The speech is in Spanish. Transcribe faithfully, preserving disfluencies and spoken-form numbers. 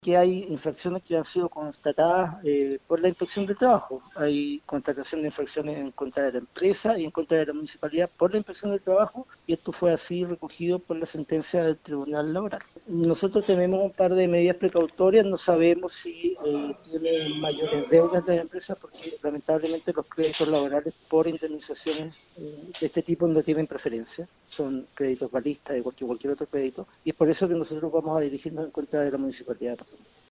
que hay infracciones que han sido constatadas eh, por la inspección del trabajo. Hay constatación de infracciones en contra de la empresa y en contra de la municipalidad por la inspección del trabajo, y esto fue así recogido por la sentencia del Tribunal Laboral. Nosotros tenemos un par de medidas precautorias, no sabemos si eh, tiene mayores deudas de la empresa, porque lamentablemente los créditos laborales por indemnizaciones eh, de este tipo no tienen preferencia, son créditos balistas igual que cualquier otro crédito, y es por eso que nosotros vamos a dirigirnos en contra de la municipalidad.